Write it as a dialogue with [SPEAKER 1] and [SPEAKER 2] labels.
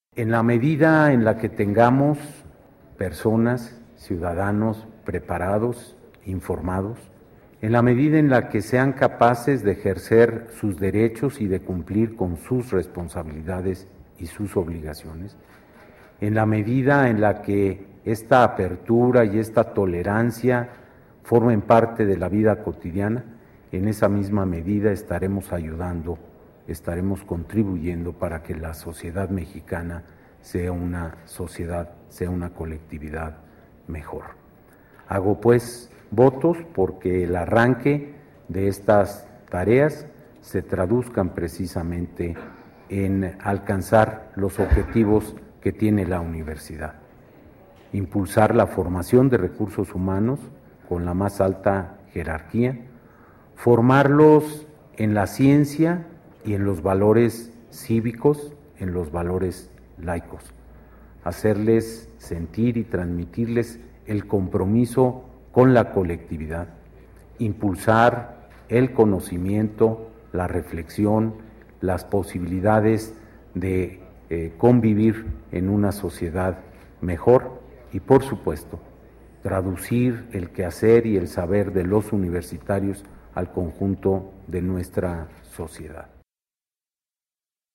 [SPEAKER 1] En la medida en la que tengamos personas, ciudadanos preparados, informados, en la medida en la que sean capaces de ejercer sus derechos y de cumplir con sus responsabilidades y sus obligaciones, en la medida en la que esta apertura y esta tolerancia formen parte de la vida cotidiana, en esa misma medida estaremos ayudando, estaremos contribuyendo para que la sociedad mexicana sea una sociedad, sea una colectividad mejor. Hago pues votos porque el arranque de estas tareas se traduzcan precisamente en alcanzar los objetivos que tiene la universidad. Impulsar la formación de recursos humanos con la más alta jerarquía, formarlos en la ciencia y en los valores cívicos, en los valores laicos, hacerles sentir y transmitirles el compromiso con la colectividad, impulsar el conocimiento, la reflexión, las posibilidades de convivir en una sociedad mejor y, por supuesto, traducir el quehacer y el saber de los universitarios al conjunto de nuestra sociedad.